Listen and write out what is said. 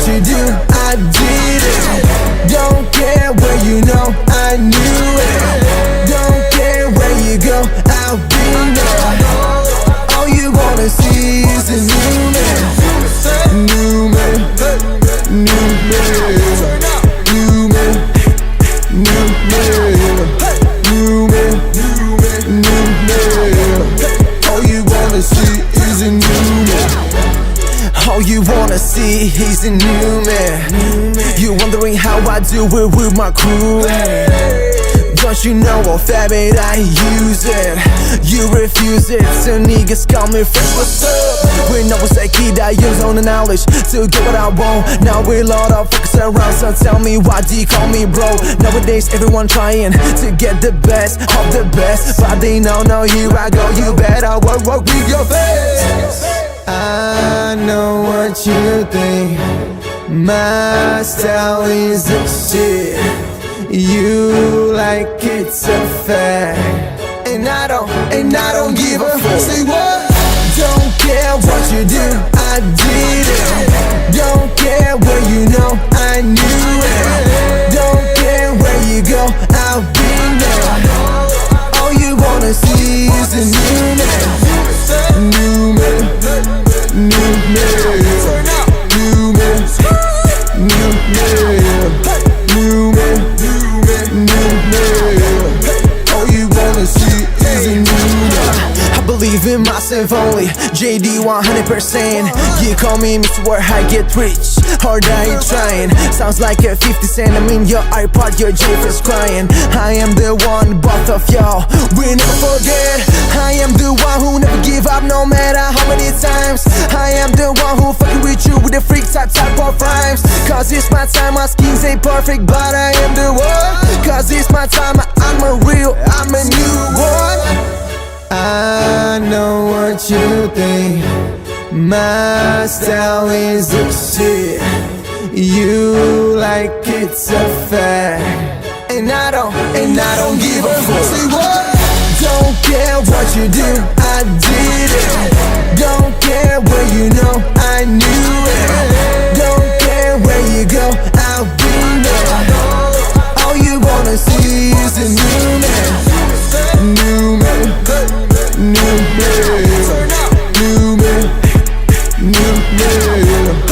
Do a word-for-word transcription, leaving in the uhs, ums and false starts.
you do, I did it. Don't care where you know, I knew it. Don't care where you go, I'll be there. All you wanna see is a new man. New man, new man, new man, new man, new man, new man. All you wanna see is a new man. All you wanna see is a new man. You wondering how I do it with my crew. Don't you know what habit I use it? You refuse it, so niggas call me fresh, what's up? When I was a kid, I used all the knowledge to get what I want. Now we're a lot of focus around, so tell me why do you call me bro? Nowadays everyone trying to get the best of the best, but they know, no, here I go, you better work, work with your face. I know what you think, my style is the shit. You like it's a fact, and I don't, and I don't give a fuck. Say what? Don't care what you do, I did it. Don't care where you know, I knew it. Don't care where you go, I'll be there. All you wanna see is a new man. New man, new man, new man, new man, new man. Believe in myself only, J D one hundred percent. You call me Mister Where I get rich, hard I trying. Sounds like a fifty cent, I'm in your iPod, your J is crying. I am the one, both of y'all, we never forget. I am the one who never give up no matter how many times. I am the one who fucking with you with the freak type type of rhymes. Cause it's my time, my schemes ain't perfect, but I am the one. Cause it's my time, I'm a real, I'm a new one. I know what you think, my style is the shit. You like it's a fact, and I don't, and I don't give a fuck. Say what? Don't care what you do, I did it. Don't care where you know, I knew it. Don't care where you go, I'll be there. All you wanna see is a new man. New man, new man, new man, new man.